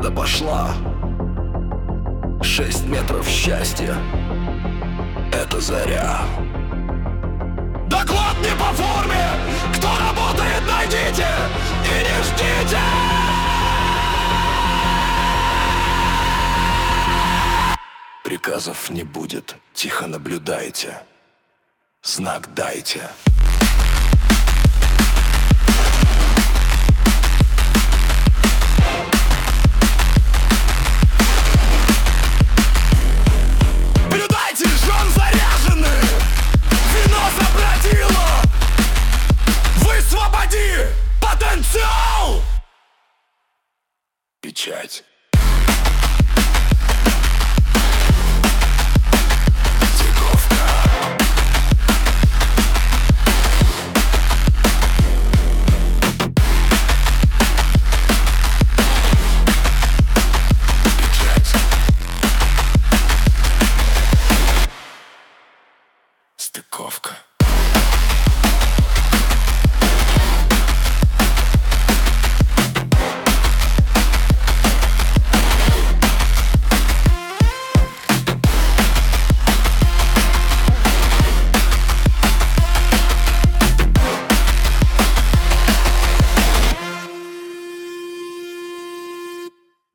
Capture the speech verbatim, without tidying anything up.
победа пошла. Шесть метров счастья — это заря. Доклад не по форме. Кто работает, найдите и не ждите. Приказов не будет, тихо наблюдайте. Знак дайте.